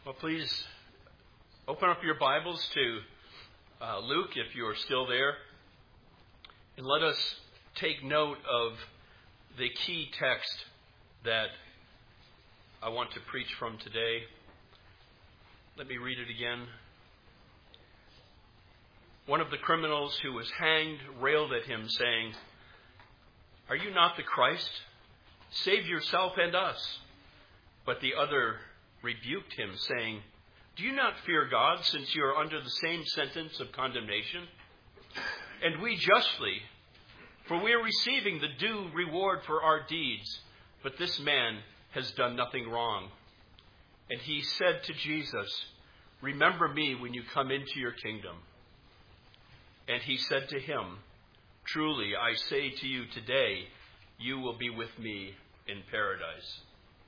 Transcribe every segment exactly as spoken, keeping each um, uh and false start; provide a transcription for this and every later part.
Well, please open up your Bibles to uh, Luke, if you are still there, and let us take note of the key text that I want to preach from today. Let me read it again. One of the criminals who was hanged railed at him, saying, "Are you not the Christ? Save yourself and us." But the other rebuked him, saying, "Do you not fear God, since you are under the same sentence of condemnation? And we justly, for we are receiving the due reward for our deeds, but this man has done nothing wrong." And he said to Jesus, "Remember me when you come into your kingdom." And he said to him, "Truly, I say to you today, you will be with me in paradise."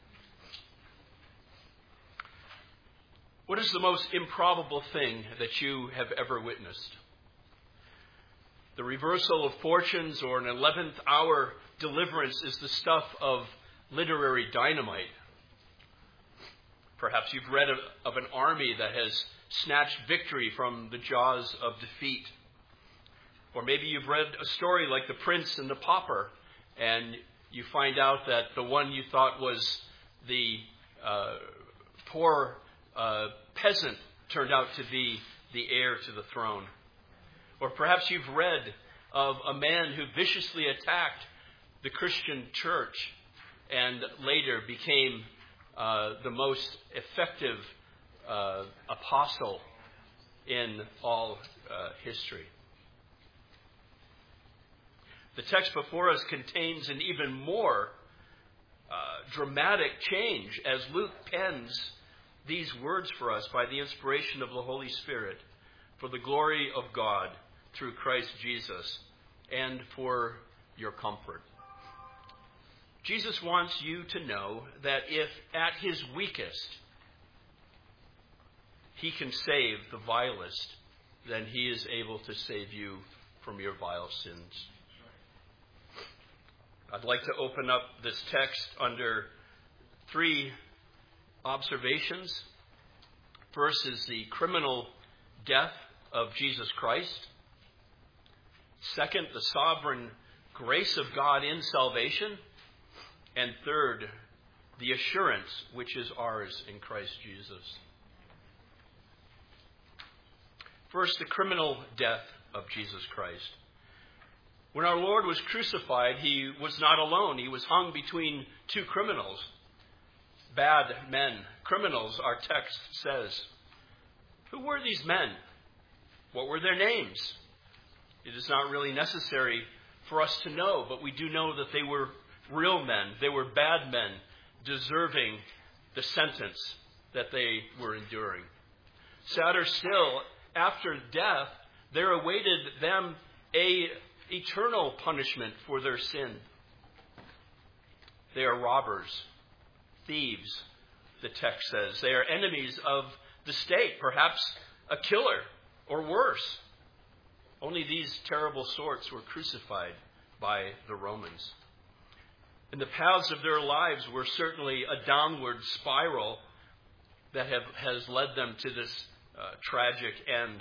What is the most improbable thing that you have ever witnessed? The reversal of fortunes or an eleventh hour deliverance is the stuff of literary dynamite. Perhaps you've read of, of an army that has snatched victory from the jaws of defeat. Or maybe you've read a story like The Prince and the Pauper, and you find out that the one you thought was the uh, poor uh, peasant turned out to be the heir to the throne. Or perhaps you've read of a man who viciously attacked the Christian church and later became uh, the most effective uh, apostle in all uh, history. The text before us contains an even more uh, dramatic change as Luke pens these words for us by the inspiration of the Holy Spirit for the glory of God through Christ Jesus and for your comfort. Jesus wants you to know that if at his weakest he can save the vilest, then he is able to save you from your vile sins. I'd like to open up this text under three observations. First is the criminal death of Jesus Christ. Second, the sovereign grace of God in salvation. And third, the assurance which is ours in Christ Jesus. First, the criminal death of Jesus Christ. When our Lord was crucified, he was not alone. He was hung between two criminals. Bad men, criminals, our text says. Who were these men? What were their names? It is not really necessary for us to know, but we do know that they were real men. They were bad men, deserving the sentence that they were enduring. Sadder still, after death, there awaited them a eternal punishment for their sin. They are robbers, thieves, the text says. They are enemies of the state, perhaps a killer or worse. Only these terrible sorts were crucified by the Romans. And the paths of their lives were certainly a downward spiral that have, has led them to this uh, tragic end.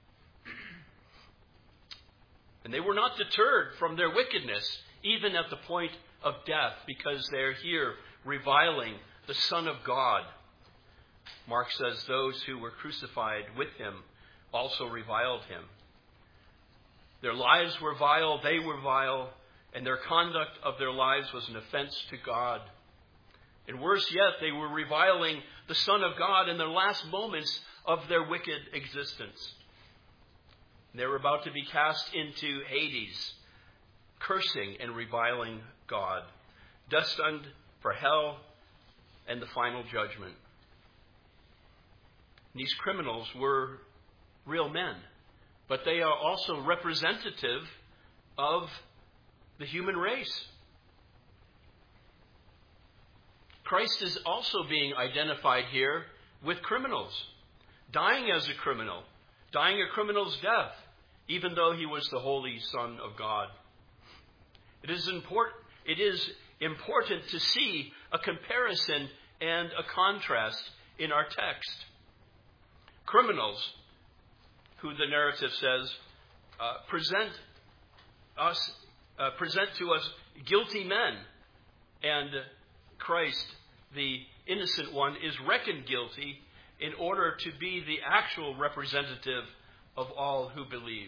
And they were not deterred from their wickedness, even at the point of death, because they're here reviling the Son of God. Mark says those who were crucified with him also reviled him. Their lives were vile, they were vile, and their conduct of their lives was an offense to God. And worse yet, they were reviling the Son of God in their last moments of their wicked existence. They were about to be cast into Hades, cursing and reviling God, destined for hell and the final judgment. These criminals were real men, but they are also representative of the human race. Christ is also being identified here with criminals, dying as a criminal, dying a criminal's death, even though he was the Holy Son of God. It is important, it is important to see a comparison and a contrast in our text. Criminals, who the narrative says, uh, present us, uh, present to us guilty men, and Christ, the innocent one, is reckoned guilty in order to be the actual representative of all who believe.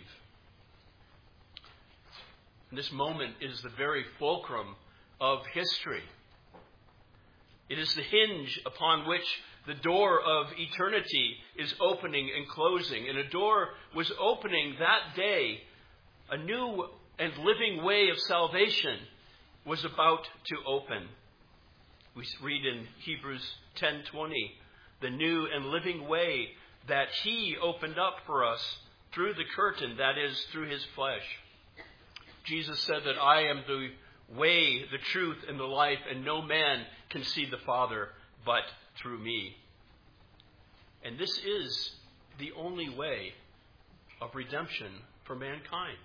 And this moment is the very fulcrum of history. It is the hinge upon which the door of eternity is opening and closing. And a door was opening that day. A new and living way of salvation was about to open. We read in Hebrews ten twenty, the new and living way that He opened up for us through the curtain, that is, through His flesh. Jesus said that I am the way, the truth, and the life, and no man can see the Father but through me. And this is the only way of redemption for mankind.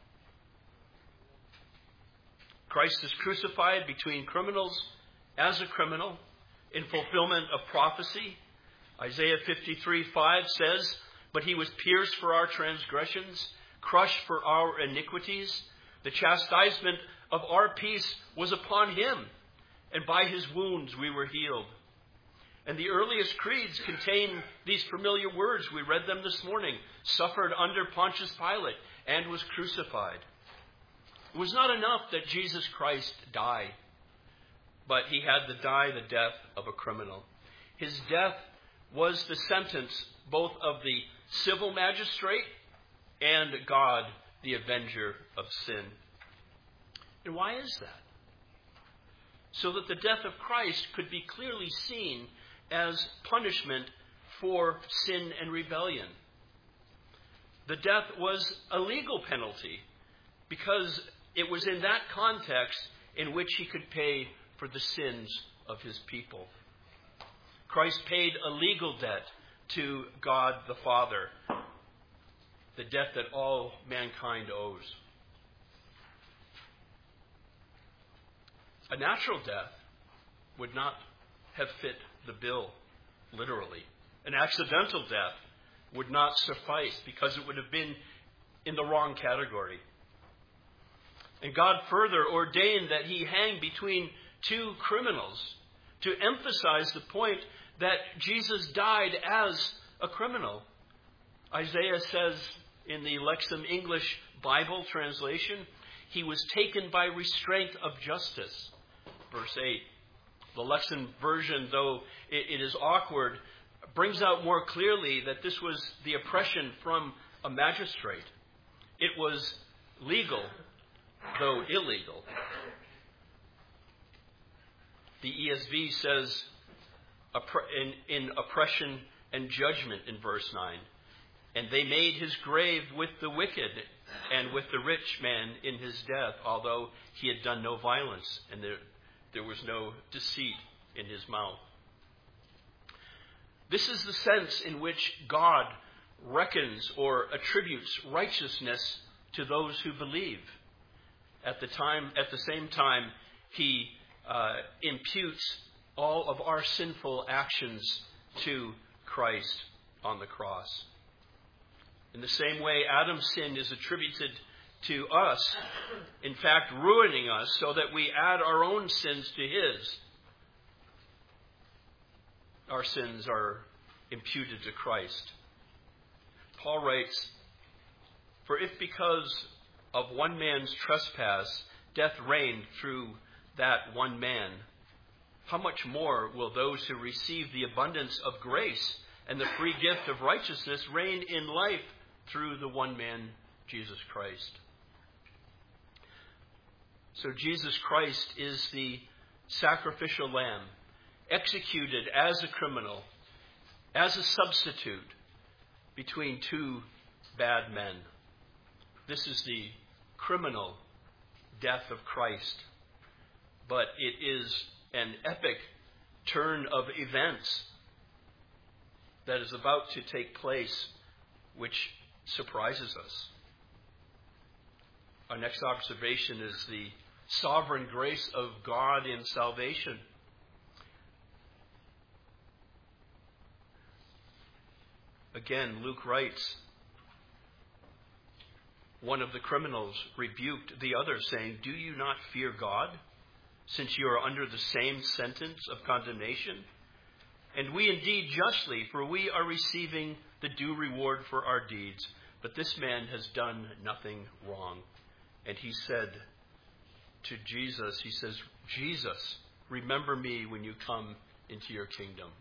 Christ is crucified between criminals as a criminal in fulfillment of prophecy. Isaiah fifty-three five says, "But He was pierced for our transgressions, crushed for our iniquities. The chastisement of our peace was upon Him, and by His wounds we were healed." And the earliest creeds contain these familiar words. We read them this morning. Suffered under Pontius Pilate and was crucified. It was not enough that Jesus Christ died, but He had to die the death of a criminal. His death was the sentence both of the civil magistrate and God, the avenger of sin. And why is that? So that the death of Christ could be clearly seen as punishment for sin and rebellion. The death was a legal penalty because it was in that context in which He could pay for the sins of His people. Christ paid a legal debt to God the Father, the debt that all mankind owes. A natural death would not have fit the bill, literally. An accidental death would not suffice because it would have been in the wrong category. And God further ordained that He hang between two criminals to emphasize the point that Jesus died as a criminal. Isaiah says in the Lexham English Bible translation, He was taken by restraint of justice. Verse eight. The Lexham version, though it is awkward, brings out more clearly that this was the oppression from a magistrate. It was legal, though illegal. The E S V says in, in oppression and judgment in verse nine. And they made His grave with the wicked and with the rich man in his death, although he had done no violence and there, there was no deceit in his mouth. This is the sense in which God reckons or attributes righteousness to those who believe. At the time, at the same time, He uh, imputes all of our sinful actions to Christ on the cross. In the same way, Adam's sin is attributed to us, in fact, ruining us so that we add our own sins to His. Our sins are imputed to Christ. Paul writes, "For if because of one man's trespass death reigned through that one man, how much more will those who receive the abundance of grace and the free gift of righteousness reign in life through the one man, Jesus Christ?" So Jesus Christ is the sacrificial lamb, executed as a criminal, as a substitute between two bad men. This is the criminal death of Christ. But it is an epic turn of events that is about to take place, which surprises us. Our next observation is the sovereign grace of God in salvation. Again, Luke writes, one of the criminals rebuked the other, saying, "Do you not fear God, since you are under the same sentence of condemnation? And we indeed justly, for we are receiving the due reward for our deeds. But this man has done nothing wrong." And he said to Jesus, he says, "Jesus, remember me when you come into your kingdom."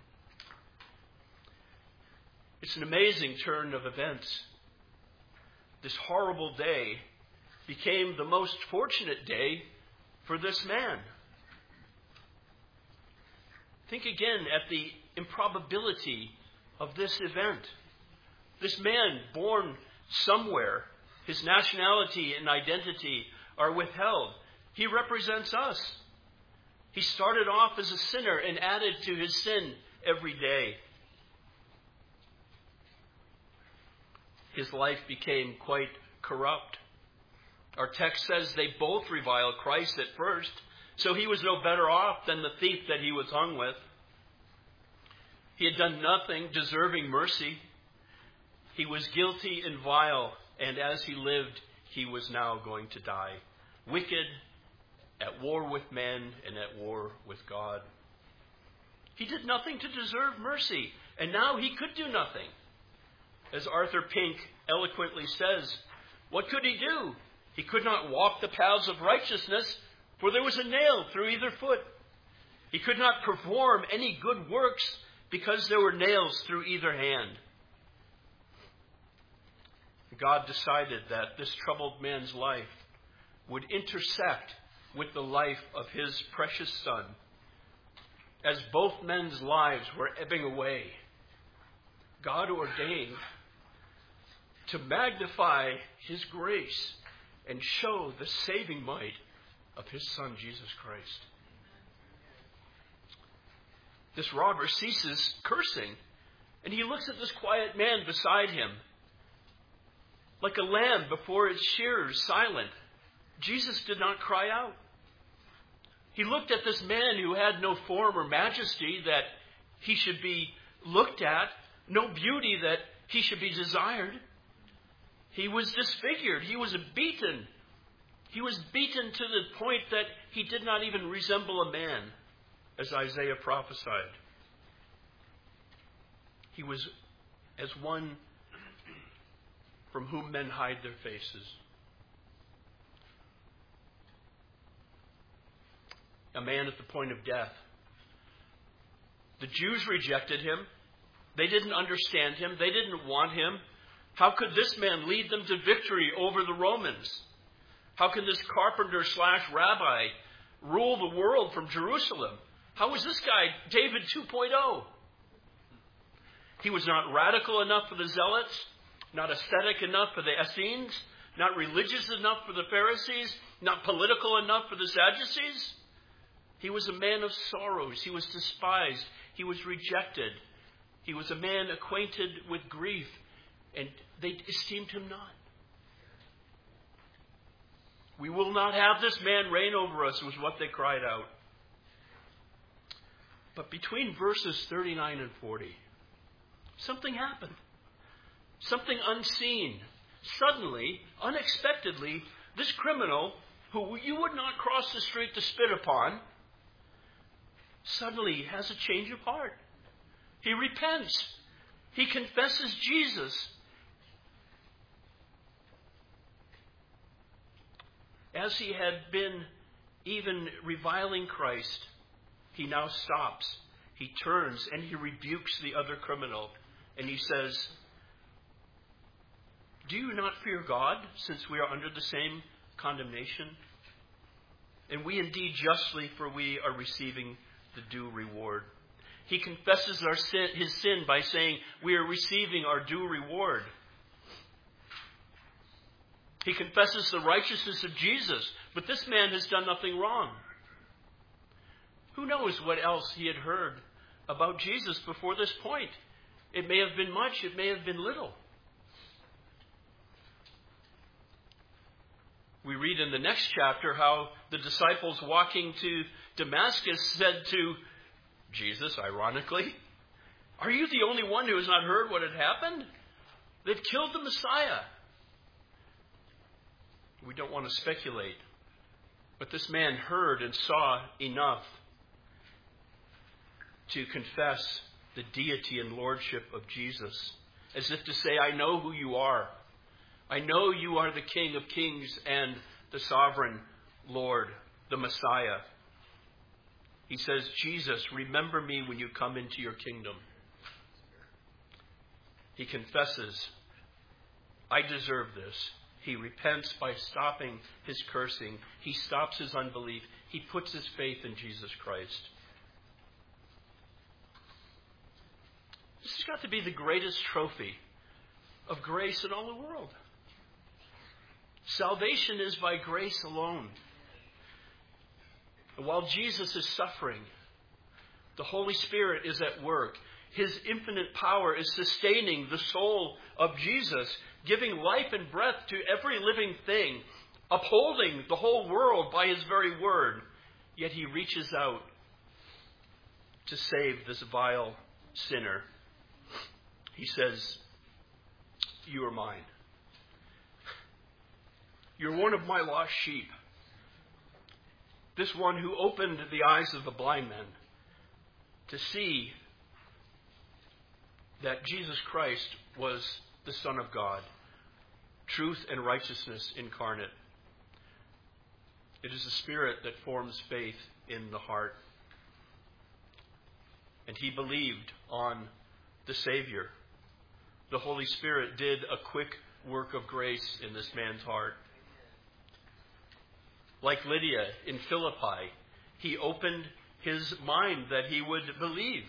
It's an amazing turn of events. This horrible day became the most fortunate day for this man. Think again at the improbability of this event. This man, born somewhere, his nationality and identity are withheld. He represents us. He started off as a sinner and added to his sin every day. His life became quite corrupt. Our text says they both reviled Christ at first, so he was no better off than the thief that he was hung with. He had done nothing deserving mercy. He was guilty and vile, and as he lived, he was now going to die. Wicked, at war with men, and at war with God. He did nothing to deserve mercy, and now he could do nothing. As Arthur Pink eloquently says, what could he do? He could not walk the paths of righteousness, for there was a nail through either foot. He could not perform any good works, because there were nails through either hand. God decided that this troubled man's life would intersect with the life of his precious Son. As both men's lives were ebbing away, God ordained to magnify his grace and show the saving might of his Son, Jesus Christ. This robber ceases cursing, and he looks at this quiet man beside him. Like a lamb before its shearers, silent, Jesus did not cry out. He looked at this man who had no form or majesty that he should be looked at, no beauty that he should be desired. He was disfigured. He was beaten. He was beaten to the point that he did not even resemble a man, as Isaiah prophesied. He was as one from whom men hide their faces. A man at the point of death. The Jews rejected him. They didn't understand him. They didn't want him. How could this man lead them to victory over the Romans? How can this carpenter slash rabbi rule the world from Jerusalem? How was this guy David two point oh? He was not radical enough for the Zealots, not aesthetic enough for the Essenes, not religious enough for the Pharisees, not political enough for the Sadducees. He was a man of sorrows. He was despised. He was rejected. He was a man acquainted with grief, and they esteemed him not. We will not have this man reign over us, was what they cried out. But between verses thirty-nine and forty, something happened. Something unseen. Suddenly, unexpectedly, this criminal, who you would not cross the street to spit upon, suddenly has a change of heart. He repents. He confesses Jesus. As he had been even reviling Christ, he now stops. He turns and he rebukes the other criminal. And he says, "Do you not fear God, since we are under the same condemnation? And we indeed justly, for we are receiving the due reward." He confesses our sin, his sin by saying, we are receiving our due reward. He confesses the righteousness of Jesus, but this man has done nothing wrong. Who knows what else he had heard about Jesus before this point? It may have been much, it may have been little. We read in the next chapter how the disciples walking to Damascus said to Jesus, ironically, Are you the only one who has not heard what had happened? They've killed the Messiah. We don't want to speculate, but this man heard and saw enough to confess the deity and lordship of Jesus, as if to say, I know who you are. I know you are the King of kings and the sovereign Lord, the Messiah. He says, Jesus, remember me when you come into your kingdom. He confesses, I deserve this. He repents by stopping his cursing. He stops his unbelief. He puts his faith in Jesus Christ. This has got to be the greatest trophy of grace in all the world. Salvation is by grace alone. And while Jesus is suffering, the Holy Spirit is at work. His infinite power is sustaining the soul of Jesus, giving life and breath to every living thing, upholding the whole world by his very word. Yet he reaches out to save this vile sinner. He says, you are mine. You're one of my lost sheep. This one who opened the eyes of the blind men to see that Jesus Christ was the Son of God, truth and righteousness incarnate. It is the Spirit that forms faith in the heart. And he believed on the Savior. The Holy Spirit did a quick work of grace in this man's heart. Like Lydia in Philippi, he opened his mind that he would believe.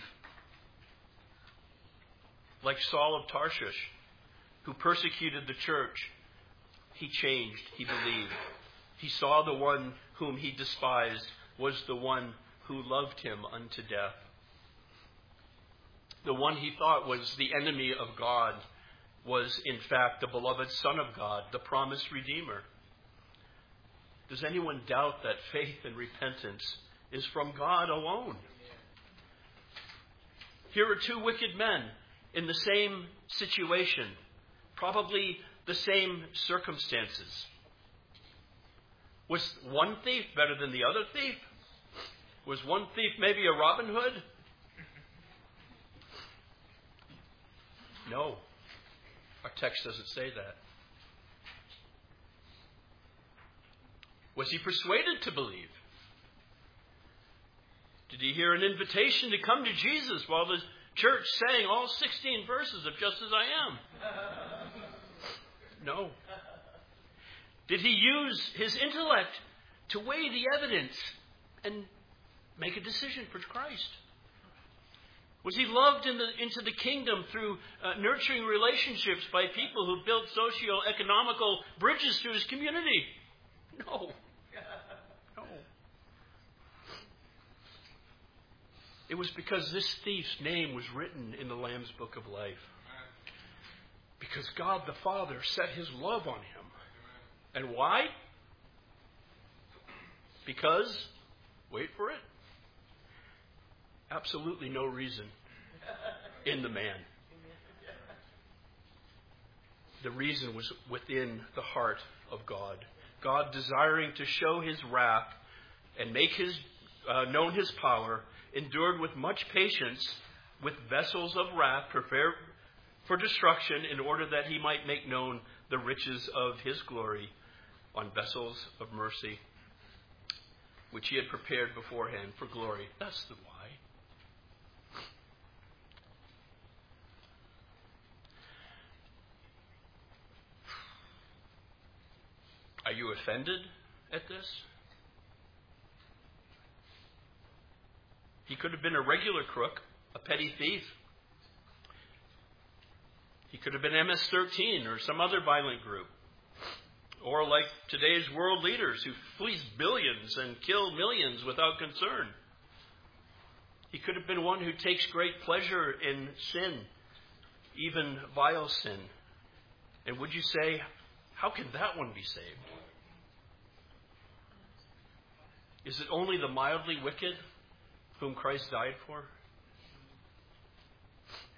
Like Saul of Tarshish, who persecuted the church, he changed, he believed. He saw the one whom he despised was the one who loved him unto death. The one he thought was the enemy of God was, in fact, the beloved Son of God, the promised Redeemer. Does anyone doubt that faith and repentance is from God alone? Here are two wicked men in the same situation, probably the same circumstances. Was one thief better than the other thief? Was one thief maybe a Robin Hood? No. Our text doesn't say that. Was he persuaded to believe? Did he hear an invitation to come to Jesus while the church sang all sixteen verses of Just As I Am? No. Did he use his intellect to weigh the evidence and make a decision for Christ? Was he loved in the, into the kingdom through uh, nurturing relationships by people who built socio-economical bridges to his community? No. No. It was because this thief's name was written in the Lamb's Book of Life. Because God the Father set his love on him. And why? Because, wait for it, absolutely no reason in the man. The reason was within the heart of God. God desiring to show his wrath and make his uh, known his power, endured with much patience with vessels of wrath prepared for destruction, in order that he might make known the riches of his glory on vessels of mercy, which he had prepared beforehand for glory. That's the why. Are you offended at this? He could have been a regular crook, a petty thief. He could have been M S thirteen or some other violent group. Or like today's world leaders who fleece billions and kill millions without concern. He could have been one who takes great pleasure in sin, even vile sin. And would you say, how can that one be saved? Is it only the mildly wicked whom Christ died for?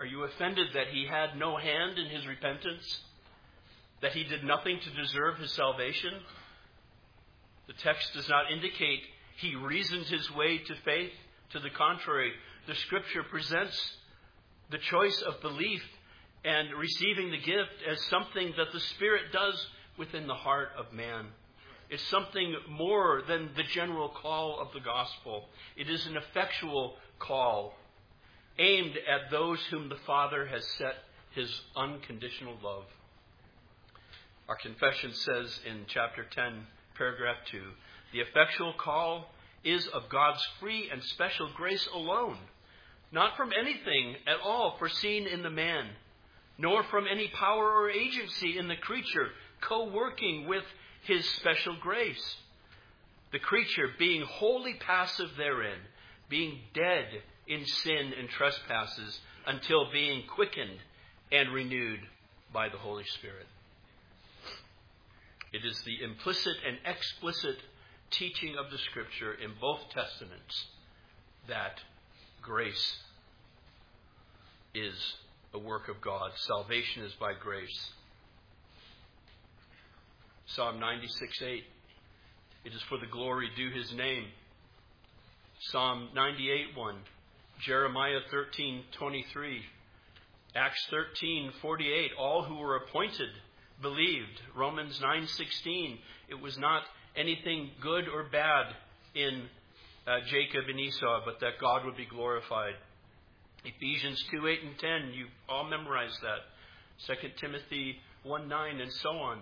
Are you offended that he had no hand in his repentance? That he did nothing to deserve his salvation? The text does not indicate he reasoned his way to faith. To the contrary, the Scripture presents the choice of belief and receiving the gift as something that the Spirit does within the heart of man. It's something more than the general call of the gospel. It is an effectual call aimed at those whom the Father has set his unconditional love. Our confession says in chapter ten, paragraph two, the effectual call is of God's free and special grace alone, not from anything at all foreseen in the man, nor from any power or agency in the creature co-working with his special grace. The creature being wholly passive therein, being dead in sin and trespasses until being quickened and renewed by the Holy Spirit. It is the implicit and explicit teaching of the Scripture in both Testaments that grace is a work of God. Salvation is by grace. Psalm ninety-six eight. It is for the glory due his name. Psalm ninety-eight one. Jeremiah thirteen twenty-three. Acts thirteen forty-eight. All who were appointed believed. Romans nine sixteen. It was not anything good or bad in uh, Jacob and Esau, but that God would be glorified. Ephesians two eight and ten. You all memorized that. Second Timothy one nine and so on.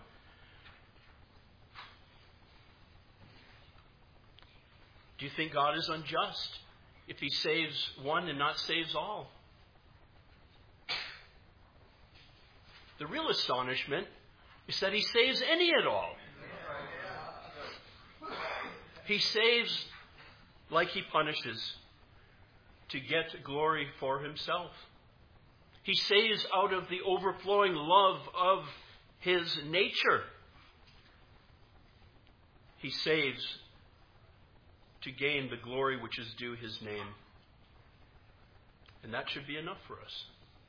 Do you think God is unjust if he saves one and not saves all? The real astonishment is that he saves any at all. He saves like he punishes to get glory for himself. He saves out of the overflowing love of his nature. He saves to gain the glory which is due his name. And that should be enough for us.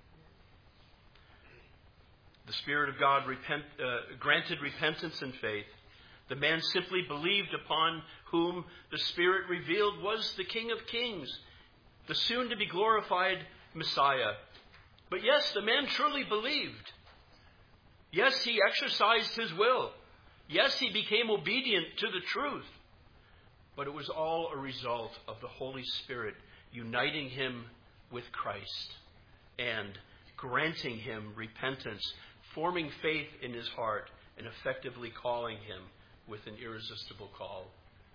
The Spirit of God repent, uh, granted repentance and faith. The man simply believed upon whom the Spirit revealed was the King of Kings, the soon-to-be glorified Messiah. But yes, the man truly believed. Yes, he exercised his will. Yes, he became obedient to the truth. But it was all a result of the Holy Spirit uniting him with Christ and granting him repentance, forming faith in his heart, and effectively calling him with an irresistible call.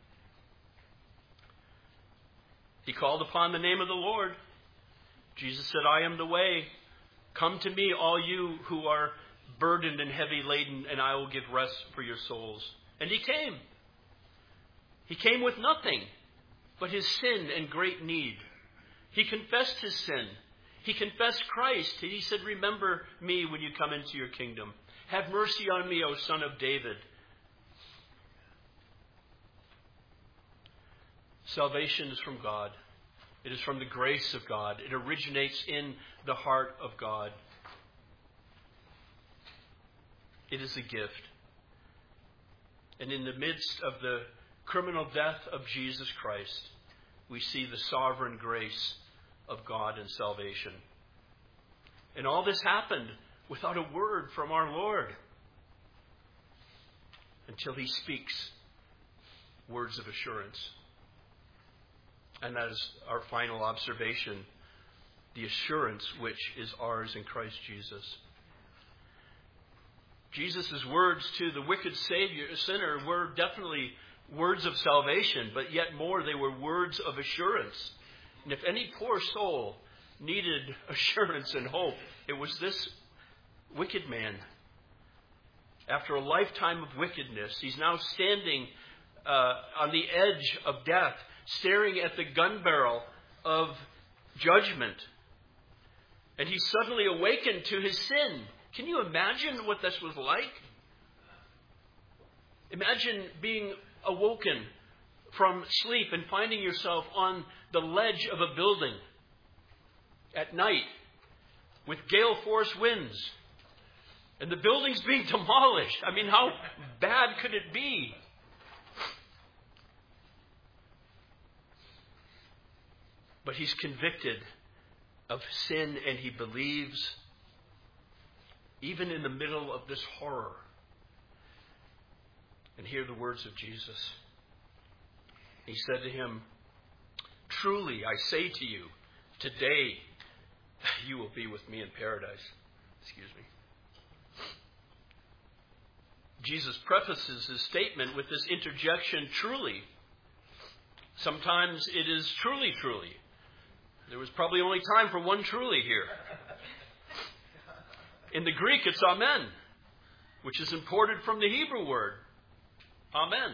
He called upon the name of the Lord. Jesus said, I am the way. Come to me, all you who are burdened and heavy laden, and I will give rest for your souls. And he came. He came with nothing but his sin and great need. He confessed his sin. He confessed Christ. He said, remember me when you come into your kingdom. Have mercy on me, O Son of David. Salvation is from God. It is from the grace of God. It originates in the heart of God. It is a gift. And in the midst of the criminal death of Jesus Christ, we see the sovereign grace of God and salvation. And all this happened without a word from our Lord until he speaks words of assurance. And that is our final observation, the assurance which is ours in Christ Jesus. Jesus' words to the wicked Savior, sinner were definitely words of salvation, but yet more, they were words of assurance. And if any poor soul needed assurance and hope, it was this wicked man. After a lifetime of wickedness, he's now standing uh, on the edge of death, staring at the gun barrel of judgment. And he's suddenly awakened to his sin. Can you imagine what this was like? Imagine being awoken from sleep and finding yourself on the ledge of a building at night, with gale force winds. And the building's being demolished. I mean, how bad could it be? But he's convicted of sin, and he believes even in the middle of this horror. And hear the words of Jesus. He said to him, "Truly, I say to you, today you will be with me in paradise." Excuse me. Jesus prefaces his statement with this interjection, "truly." Sometimes it is truly, truly. There was probably only time for one truly here. In the Greek, it's amen, which is imported from the Hebrew word, amen.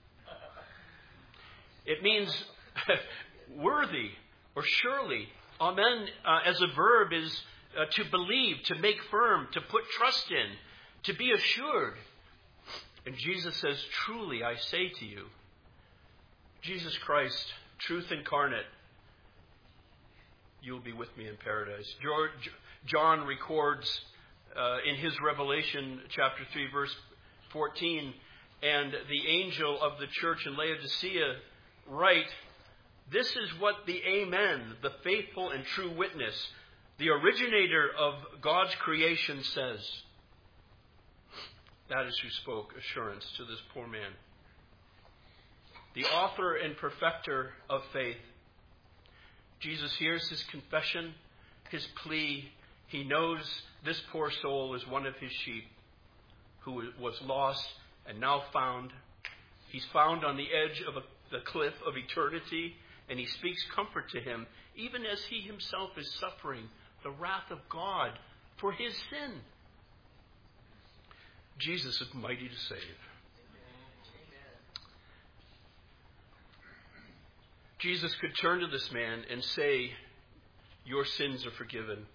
It means worthy or surely. Amen uh, as a verb is uh, to believe, to make firm, to put trust in, to be assured. And Jesus says, "Truly, I say to you," Jesus Christ, truth incarnate, "you'll be with me in paradise." George, John records uh, in his Revelation chapter three, verse fourteen, "And the angel of the church in Laodicea write, this is what the Amen, the faithful and true witness, the originator of God's creation says." That is who spoke assurance to this poor man. The author and perfecter of faith. Jesus hears his confession, his plea. He knows this poor soul is one of his sheep who was lost and now found. He's found on the edge of a, the cliff of eternity, and he speaks comfort to him, even as he himself is suffering the wrath of God for his sin. Jesus is mighty to save. Jesus could turn to this man and say, "Your sins are forgiven."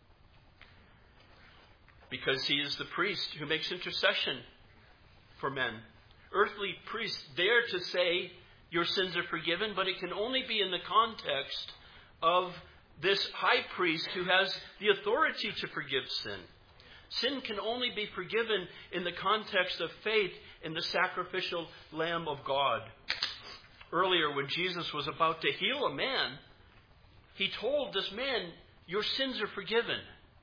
Because he is the priest who makes intercession for men. Earthly priests dare to say, "Your sins are forgiven," but it can only be in the context of this high priest who has the authority to forgive sin. Sin can only be forgiven in the context of faith in the sacrificial Lamb of God. Earlier, when Jesus was about to heal a man, he told this man, "Your sins are forgiven."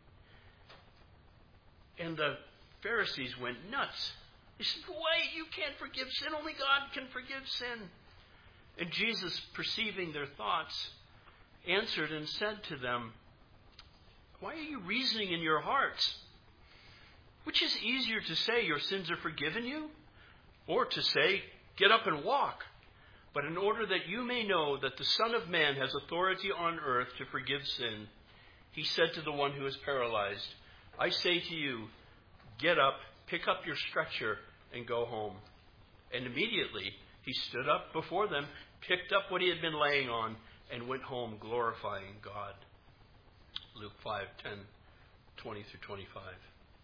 And the Pharisees went nuts. They said, "Wait, you can't forgive sin. Only God can forgive sin." And Jesus, perceiving their thoughts, answered and said to them, "Why are you reasoning in your hearts? Which is easier to say, 'Your sins are forgiven you,' or to say, 'Get up and walk'? But in order that you may know that the Son of Man has authority on earth to forgive sin," he said to the one who is paralyzed, "I say to you, get up, pick up your stretcher, and go home." And immediately he stood up before them, picked up what he had been laying on, and went home glorifying God. Luke five, ten, twenty through twenty-five.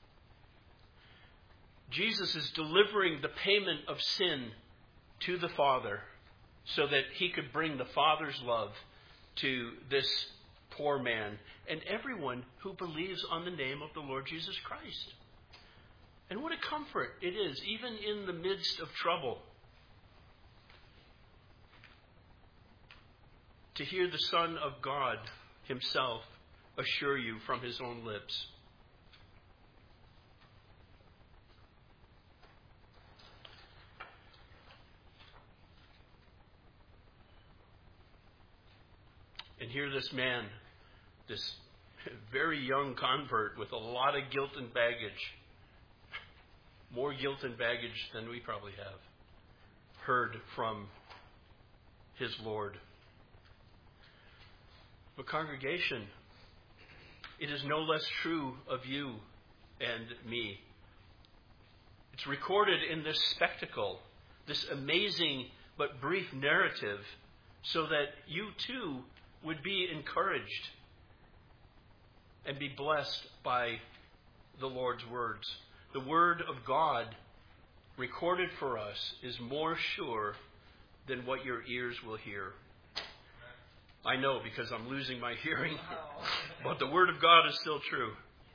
Jesus is delivering the payment of sin to the Father so that he could bring the Father's love to this poor man and everyone who believes on the name of the Lord Jesus Christ. And what a comfort it is, even in the midst of trouble, to hear the Son of God himself assure you from his own lips. And here this man, this very young convert with a lot of guilt and baggage, more guilt and baggage than we probably have, heard from his Lord. But congregation, it is no less true of you and me. It's recorded in this spectacle, this amazing but brief narrative, so that you too would be encouraged and be blessed by the Lord's words. The word of God recorded for us is more sure than what your ears will hear. I know because I'm losing my hearing. But the Word of God is still true.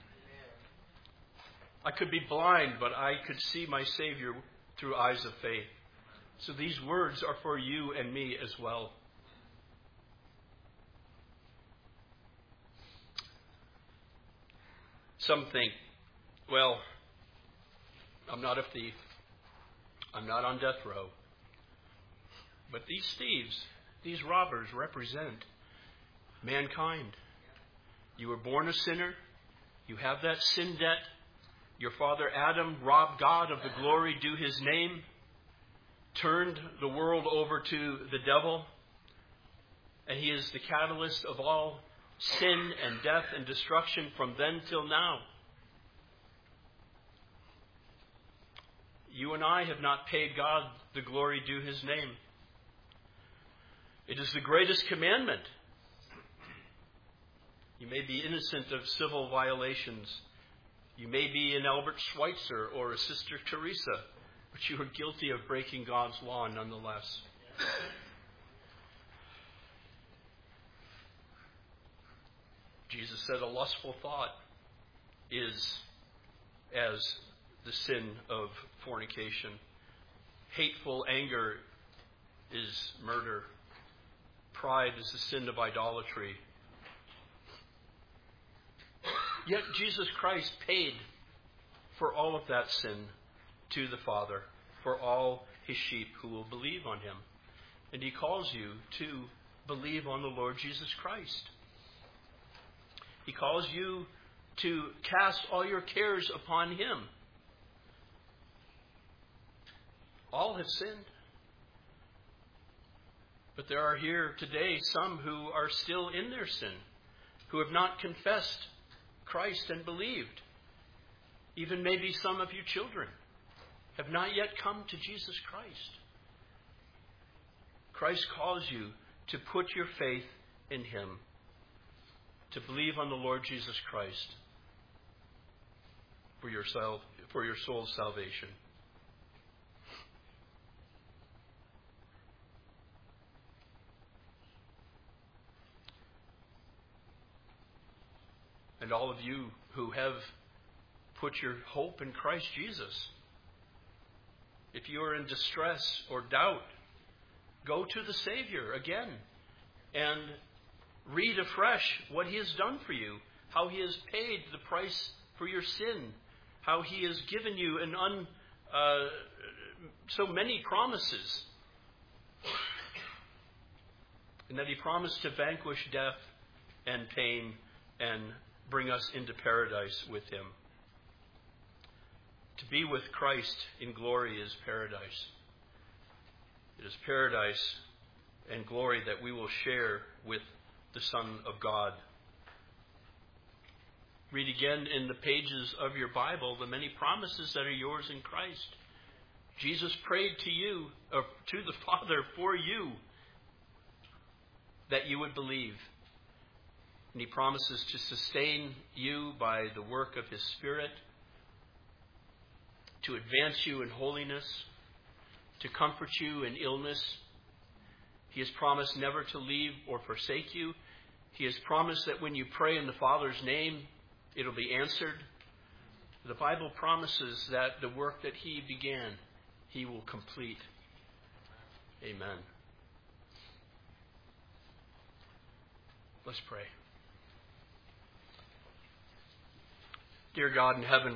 I could be blind, but I could see my Savior through eyes of faith. So these words are for you and me as well. Some think, well, I'm not a thief. I'm not on death row. But these thieves, these robbers represent mankind. You were born a sinner. You have that sin debt. Your father Adam robbed God of the glory due his name, turned the world over to the devil, and he is the catalyst of all sin and death and destruction from then till now. You and I have not paid God the glory due his name. It is the greatest commandment. You may be innocent of civil violations. You may be an Albert Schweitzer or a Sister Teresa, but you are guilty of breaking God's law nonetheless. Jesus said a lustful thought is as the sin of fornication. Hateful anger is murder. Pride is the sin of idolatry. Yet Jesus Christ paid for all of that sin to the Father, for all his sheep who will believe on him. And he calls you to believe on the Lord Jesus Christ. He calls you to cast all your cares upon him. All have sinned. But there are here today some who are still in their sin, who have not confessed Christ and believed. Even maybe some of you children have not yet come to Jesus Christ. Christ calls you to put your faith in him, to believe on the Lord Jesus Christ for your soul, for your soul's salvation. And all of you who have put your hope in Christ Jesus, if you are in distress or doubt, go to the Savior again and read afresh what he has done for you, how he has paid the price for your sin, how he has given you an un, uh, so many promises, and that he promised to vanquish death and pain and bring us into paradise with him. To be with Christ in glory is paradise. It is paradise and glory that we will share with the Son of God. Read again in the pages of your Bible the many promises that are yours in Christ. Jesus prayed to you, or to the Father for you, that you would believe. And he promises to sustain you by the work of his Spirit, to advance you in holiness, to comfort you in illness. He has promised never to leave or forsake you. He has promised that when you pray in the Father's name, it'll be answered. The Bible promises that the work that he began, he will complete. Amen. Let's pray. Dear God in heaven,